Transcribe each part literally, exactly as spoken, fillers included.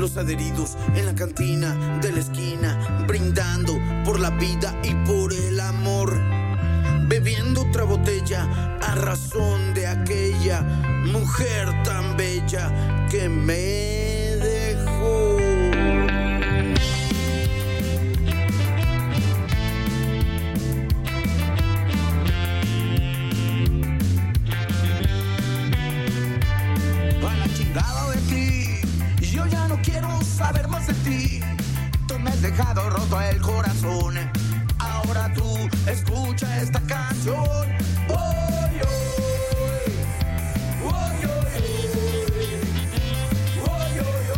los adheridos en la cantina de la esquina, brindando por la vida y por el amor, bebiendo otra botella a razón de aquella mujer tan bella que me dejó. Yo ya no quiero saber más de ti. Tú me has dejado roto el corazón. Ahora tú escucha esta canción. Oh, oh, oh, oh, oh, oh,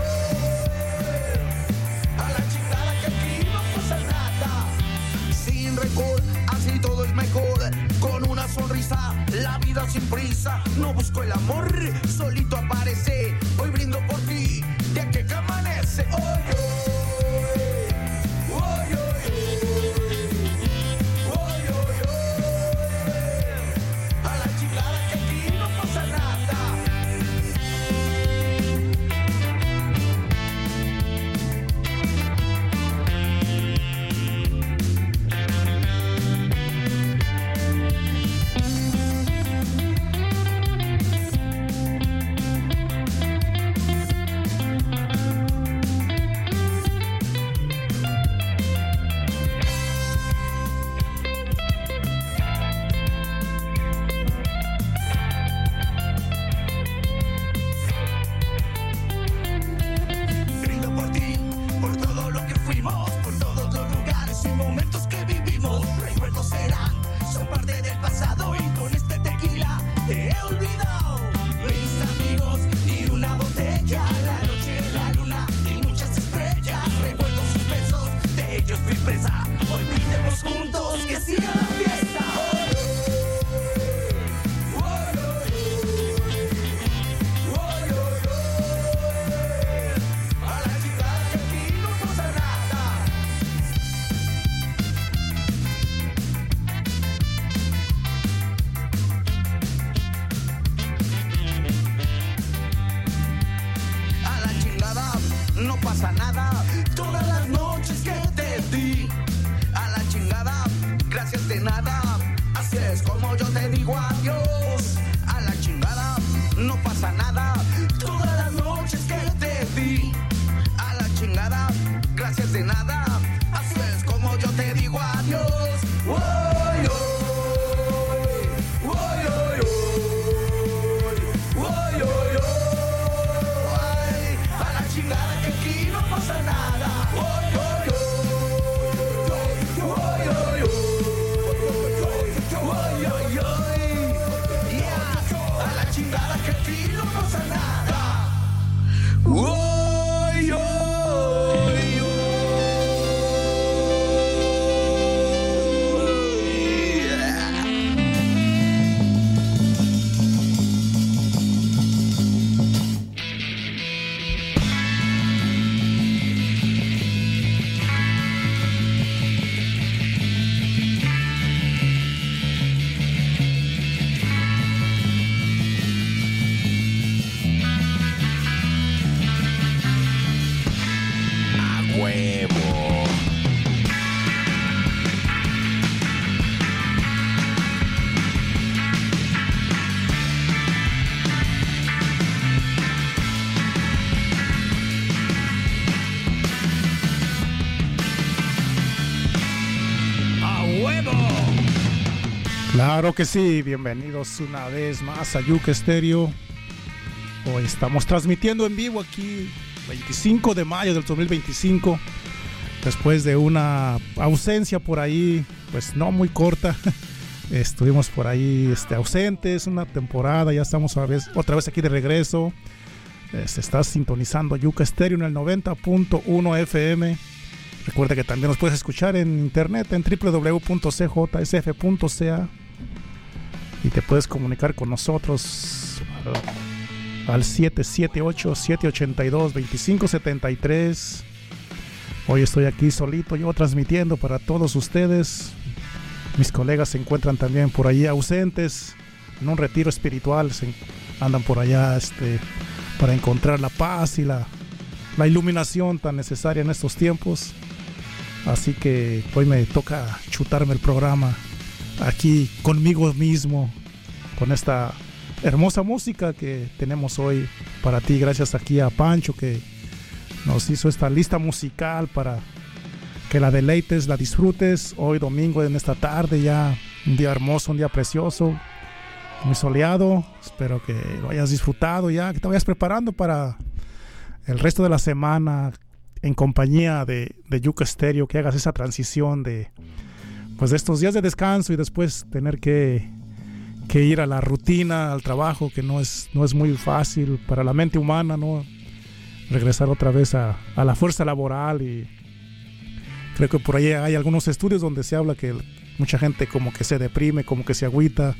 oh. A la chingada que aquí no pasa nada. Sin rencor, así todo es mejor. Con una sonrisa, la vida sin prisa. No busco el amor, solito aparece. Hoy brindo por ti. De que amanece, oh, oh, oh, oh, oh, oh, oh. A la chingada que aquí no pasa nada. Claro que sí, bienvenidos una vez más a Yuca Estéreo. Hoy estamos transmitiendo en vivo aquí, veinticinco de mayo del dos mil veinticinco, después de una ausencia por ahí, pues no muy corta. Estuvimos por ahí este, ausentes una temporada, ya estamos otra vez, otra vez aquí de regreso. Eh, se está sintonizando Yuca Estéreo en el noventa punto uno F M. Recuerda que también nos puedes escuchar en internet en doble u doble u doble u punto c j s f punto c a y te puedes comunicar con nosotros al, al siete siete ocho, siete ocho dos, dos cinco siete tres. Hoy estoy aquí solito, yo transmitiendo para todos ustedes. Mis colegas se encuentran también por ahí ausentes, en un retiro espiritual, se andan por allá este, para encontrar la paz y la, la iluminación tan necesaria en estos tiempos. Así que hoy me toca chutarme el programa aquí conmigo mismo, con esta hermosa música que tenemos hoy para ti, gracias aquí a Pancho que nos hizo esta lista musical para que la deleites, la disfrutes hoy domingo en esta tarde, ya un día hermoso, un día precioso, muy soleado. Espero que lo hayas disfrutado ya, que te vayas preparando para el resto de la semana en compañía de, de Yuca Stereo, que hagas esa transición de, pues, de estos días de descanso y después tener que, que ir a la rutina, al trabajo, que no es, no es muy fácil para la mente humana, ¿no? Regresar otra vez a, a la fuerza laboral. Y creo que por ahí hay algunos estudios donde se habla que mucha gente como que se deprime, como que se agüita,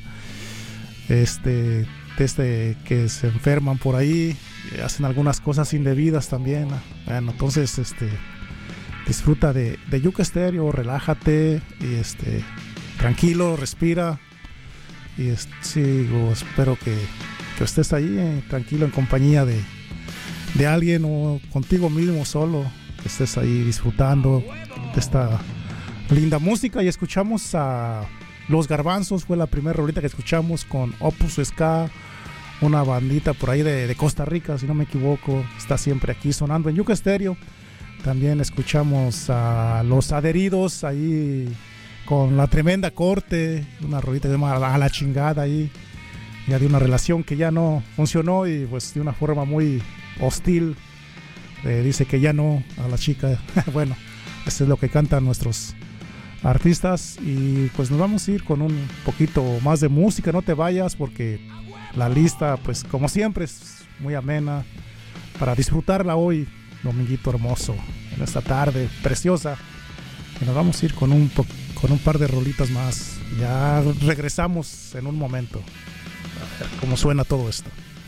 este, desde que se enferman por ahí, hacen algunas cosas indebidas también. Bueno, entonces este, disfruta de, de Yuca Stereo, relájate y este, tranquilo, respira. Y este, sí, espero que, que estés ahí eh, tranquilo en compañía de, de alguien o contigo mismo solo, que estés ahí disfrutando de esta linda música. Y escuchamos a Los Garbanzos, fue la primera rolita que escuchamos con Opus Ska, una bandita por ahí de, de Costa Rica, si no me equivoco, está siempre aquí sonando en Yuca Stereo. También escuchamos a Los Adheridos ahí con La Tremenda Corte, una rolita que se llama A la Chingada ahí, ya de una relación que ya no funcionó y pues de una forma muy hostil eh, dice que ya no a la chica. Bueno, eso es lo que cantan nuestros artistas. Y pues nos vamos a ir con un poquito más de música, no te vayas porque la lista, pues como siempre, es muy amena para disfrutarla hoy, dominguito hermoso, en esta tarde preciosa. Y nos vamos a ir con un, po- con un par de rolitas más. Ya regresamos en un momento. A ver cómo suena todo esto.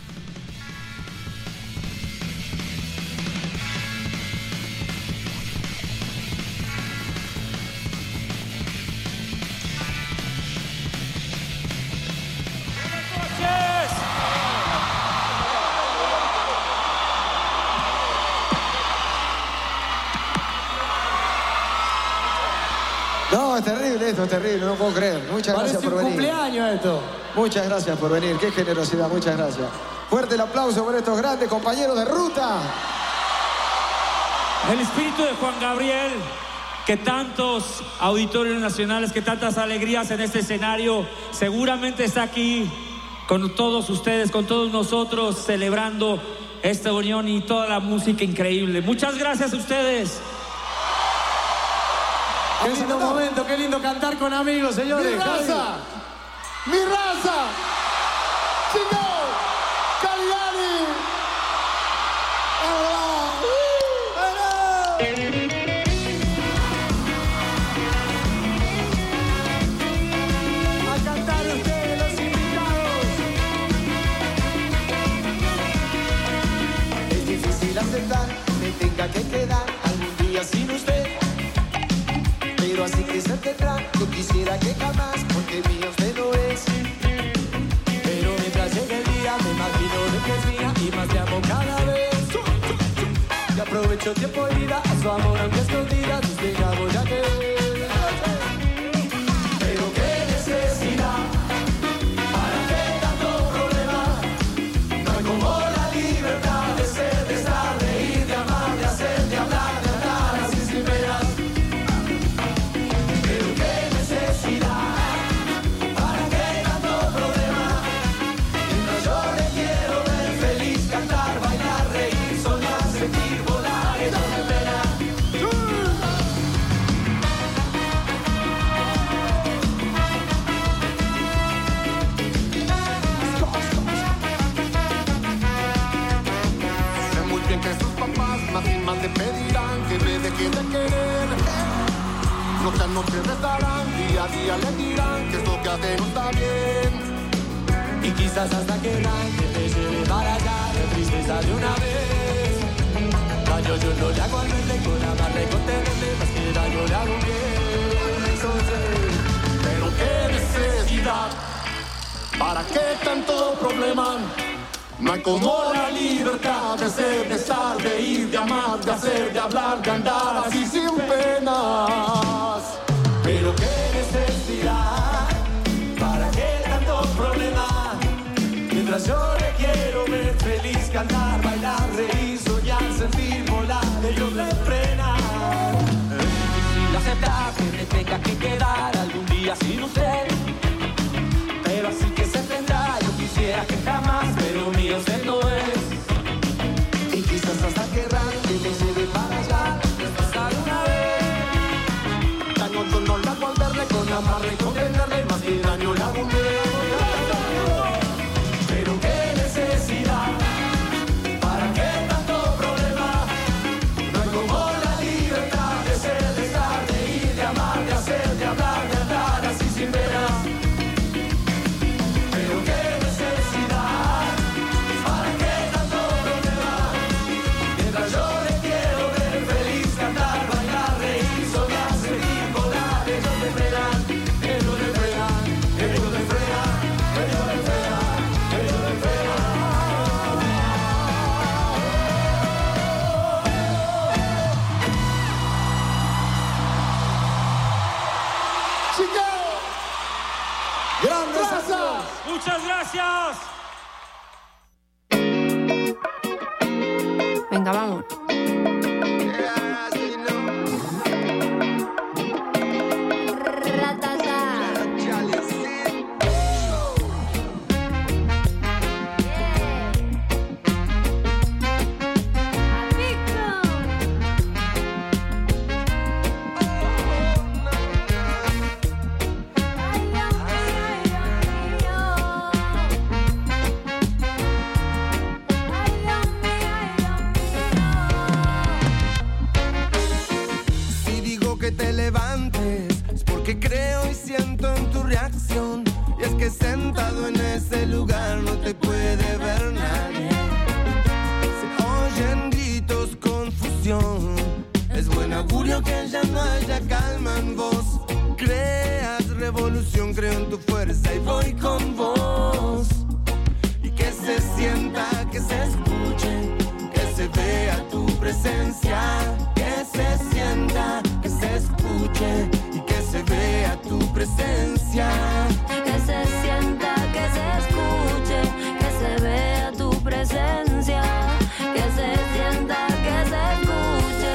No, es terrible esto, es terrible, no puedo creer. Muchas Parece gracias por un venir. cumpleaños esto. Muchas gracias por venir, qué generosidad, muchas gracias. Fuerte el aplauso por estos grandes compañeros de ruta. El espíritu de Juan Gabriel, que tantos auditorios nacionales, que tantas alegrías en este escenario, seguramente está aquí con todos ustedes, con todos nosotros, celebrando esta unión y toda la música increíble. Muchas gracias a ustedes. Qué lindo momento, qué lindo cantar con amigos, señores. ¡Mi raza! ¡Mi raza! ¡Chingo! ¡Caligari! A cantar ustedes, los invitados. Es difícil aceptar que tenga que quedar algún día sin usted. Pero así que se tendrá, yo quisiera que jamás, porque mío usted no es. Pero mientras llegue el día, me imagino de que es mía y más te amo cada vez. Y aprovecho tiempo y vida a su amor, aunque escondidas, usted ya voy a querer. Pero qué necesidad, para qué tanto problema. No hay como la libertad de ser, de estar, de ir, de amar, de hacer, de hablar, de andar así sin penas. Pero qué necesidad, para qué tanto problema. Mientras yo le quiero ver feliz, cantar, bailar, reír, soñar, sentir, volar, y no me pena. Sé muy bien que sus papás más y más le pedirán que me deje de querer. Noche a noche rezarán, día a día le dirán que esto que hace no está bien. Y quizás hasta querrán que te lleve para allá de tristeza de una vez. Daño yo no le hago al verde, con amarle con tenerle, más que daño le hago bien. Entonces, Pero qué necesidad, para qué tanto problema. No hay como la libertad de ser, de estar, de ir, de de amar, de hacer, de hablar, de andar así sin penas. Pero qué necesidad, para qué tanto problema, mientras yo le quiero ver feliz, cantar, bailar, reír, soñar, sentir, volar, ellos le frenan. Es difícil aceptar que me tenga que quedar algún día sin usted, pero así que se tendrá. Yo quisiera que jamás, pero mío usted no es. Y quizás hasta querrán que me lleve para allá, pasar una vez. Daño yo no la hago al verle, con amarre y con tenerle, más que daño la hago ver. Pero qué necesidad, para qué tanto problema, no hay como la libertad de ser, de estar, de ir, de amar, de hacer, de hablar, de andar así sin veras. Pero qué necesidad, para qué tanto problema, mientras yo le quiero ver feliz, cantar, bailar, reír, soñar, sentir, volar, ellos me frenan, ellos me frenan, ellos me frenan, ellos me frenan, ellos me frenan. Chicago, Grandes amigos. Muchas gracias. Venga, vamos. Si digo que te levantes, es porque creo y siento en tu reacción. Y es que sentado en ese lugar no te puede ver nadie. Se oyen gritos, confusión. Es buen augurio que ya no haya calma en vos. Creas revolución, creo en tu fuerza y voy con vos. Y que se sienta, que se escuche, que se vea tu presencia. Que se sienta, que se escuche y que se vea tu presencia. Que se sienta, que se escuche, que se vea tu presencia. Que se sienta, que se escuche.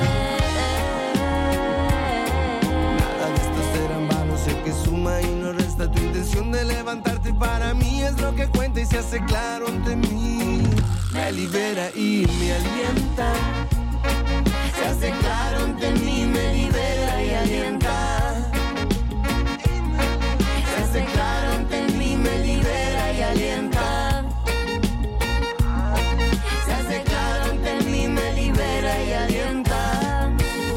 Nada de esto será en vano, sé que suma y no resta. Tu intención de levantarte para mí es lo que cuenta y se hace claro ante mí. Me libera y me alienta. Se hace claro ante mí, me libera y alienta. Se hace claro ante mí, me libera y alienta. Se hace claro ante mí, me libera y alienta.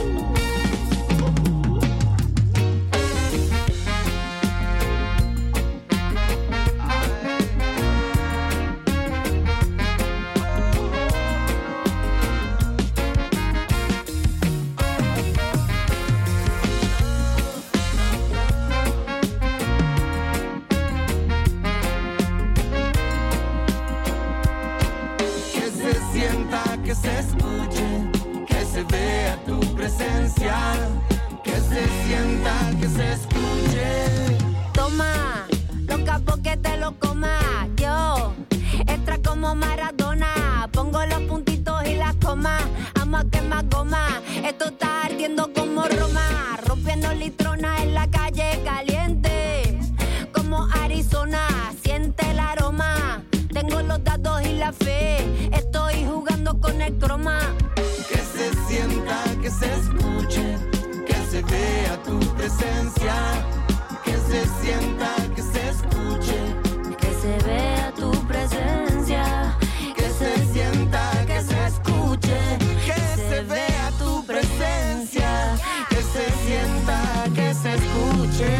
Que se sienta, que se escuche, que se vea tu presencia. Que se sienta, que se escuche. Toma, loca porque te lo coma. Yo, extra como Maradona. Pongo los puntitos y las comas. Amo a quemar goma. Esto está ardiendo como Roma. Rompiendo litrona en la calle caliente. Como Arizona, siente el aroma. Tengo los dados y la fe. Estoy jugando con el croma. Que se sienta, que se escuche, que se vea tu presencia. Que se sienta, que se escuche, Que se vea tu presencia. que se sienta, que se escuche, que se vea tu presencia. Que se sienta, que se escuche.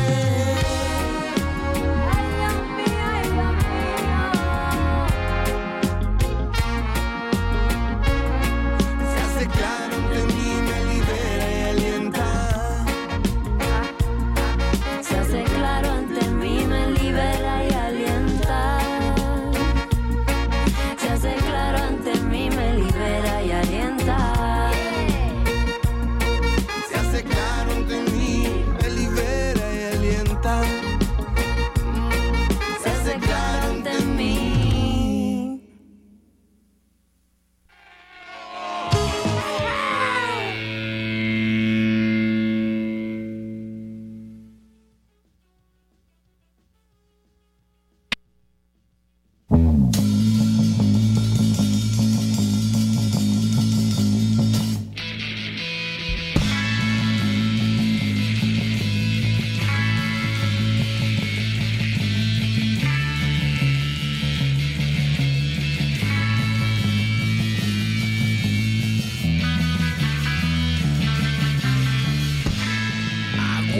Ay, Dios mío, ay, Dios mío. Se hace claro ante mí, me libera y alienta. Se hace claro ante mí,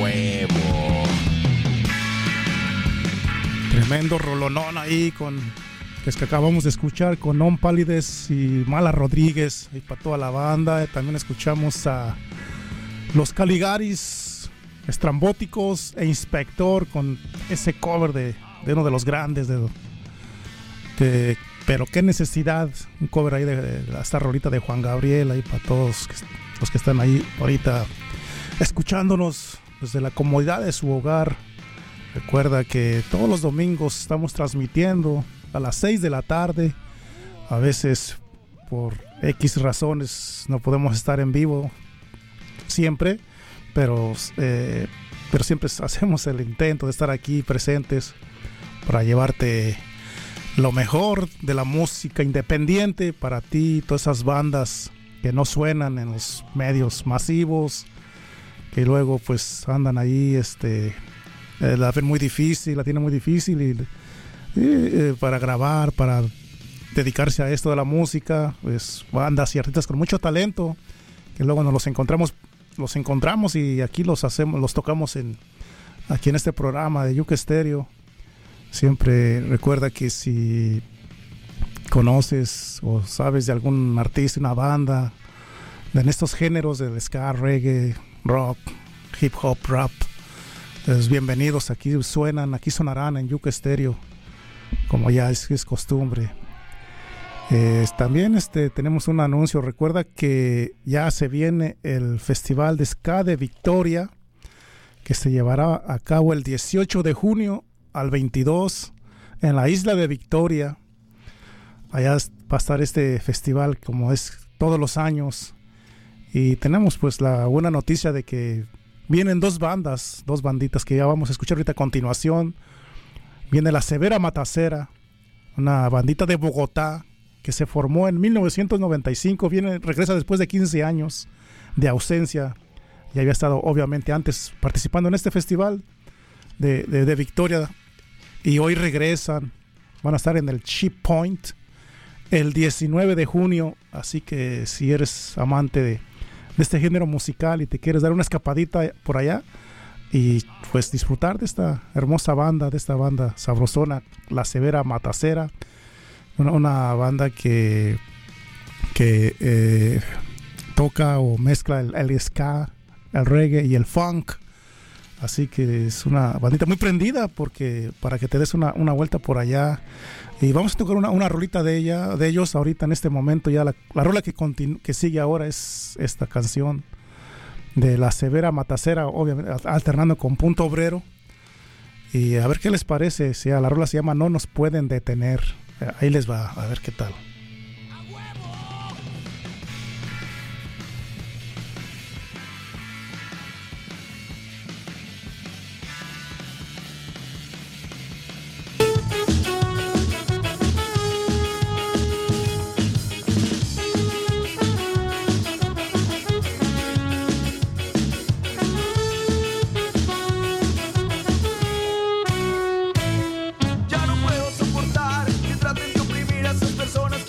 huevo. Tremendo rolonón ahí con que es que acabamos de escuchar con Non Pálides y Mala Rodríguez y para toda la banda. También escuchamos a Los Caligaris, Estrambóticos e Inspector con ese cover de, de uno de los grandes de, de pero qué necesidad, un cover ahí de, de esta rolita de Juan Gabriel ahí para todos los que están ahí ahorita escuchándonos desde la comodidad de su hogar. Recuerda que todos los domingos estamos transmitiendo a las seis de la tarde. A veces por X razones no podemos estar en vivo siempre, pero, eh, pero siempre hacemos el intento de estar aquí presentes para llevarte lo mejor de la música independiente para ti, todas esas bandas que no suenan en los medios masivos, que luego pues andan ahí, este, eh, la ven muy difícil, la tienen muy difícil y, y eh, para grabar, para dedicarse a esto de la música, pues bandas y artistas con mucho talento, que luego nos los encontramos, los encontramos y aquí los hacemos, los tocamos en aquí en este programa de Yuca Estéreo. Siempre recuerda que si conoces o sabes de algún artista, una banda en estos géneros del ska, reggae, rock, hip hop, rap, pues bienvenidos, aquí suenan, aquí sonarán en Yuca Estéreo, como ya es, es costumbre. Eh, también este, tenemos un anuncio. Recuerda que ya se viene el Festival de Ska de Victoria, que se llevará a cabo el dieciocho de junio al veintidós en la isla de Victoria. Allá va a estar este festival como es todos los años, y tenemos pues la buena noticia de que vienen dos bandas, dos banditas que ya vamos a escuchar ahorita a continuación. Viene la Severa Matacera, una bandita de Bogotá que se formó en mil novecientos noventa y cinco, viene, regresa después de quince años de ausencia. Ya había estado obviamente antes participando en este festival de, de, de Victoria, y hoy regresan, van a estar en el Cheap Point el diecinueve de junio, así que si eres amante de, de este género musical y te quieres dar una escapadita por allá y pues disfrutar de esta hermosa banda, de esta banda sabrosona, la Severa Matacera, una, una banda que, que eh, toca o mezcla el, el ska, el reggae y el funk. Así que es una bandita muy prendida, porque para que te des una, una vuelta por allá. Y vamos a tocar una, una rolita de ella, de ellos ahorita en este momento. Ya la, la rola que, continu, que sigue ahora es esta canción de la Severa Matacera, obviamente alternando con Punto Obrero. Y a ver qué les parece. Si la rola se llama No Nos Pueden Detener. Ahí les va, a ver qué tal. Ya no puedo soportar que traten de oprimir a esas personas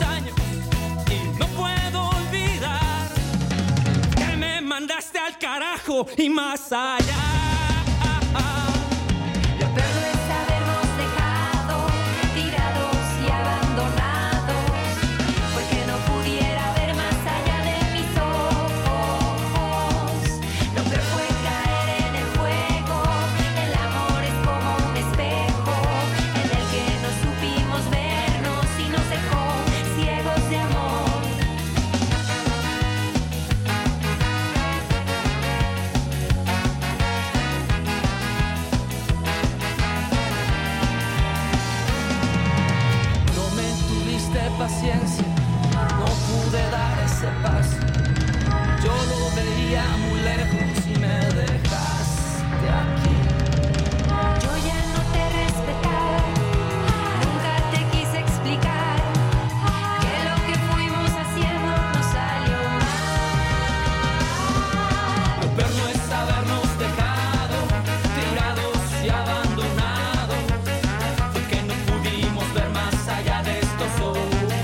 años y no puedo olvidar que me mandaste al carajo y más allá. Paciencia, no pude dar ese paso. Yo lo veía muy lejos y me dejaste aquí. Yo ya no te respetaba, nunca te quise explicar que lo que fuimos haciendo no salió mal. Lo peor no es habernos dejado tirados y abandonados, porque no pudimos ver más allá de estos ojos.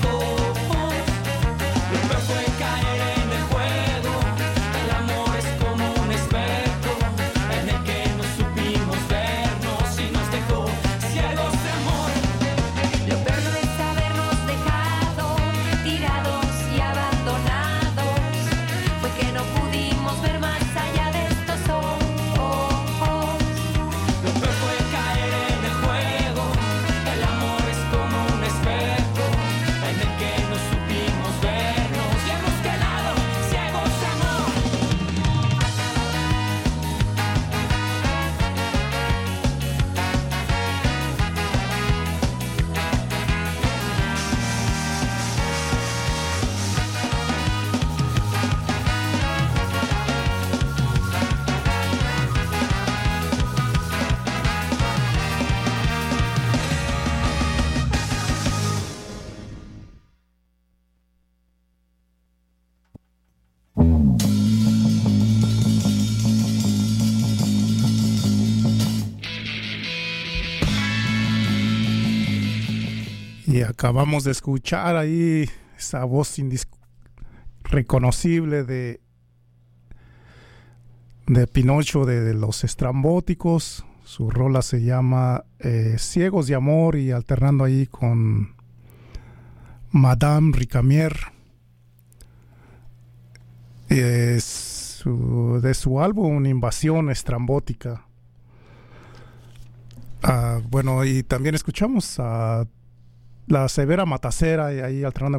Y acabamos de escuchar ahí esa voz indis- reconocible de, de Pinocho de, de los Estrambóticos. Su rola se llama eh, Ciegos de Amor, y alternando ahí con Madame Ricamier. Es su, de su álbum Invasión Estrambótica. Uh, bueno, y también escuchamos a La Severa Matacera, y ahí alternando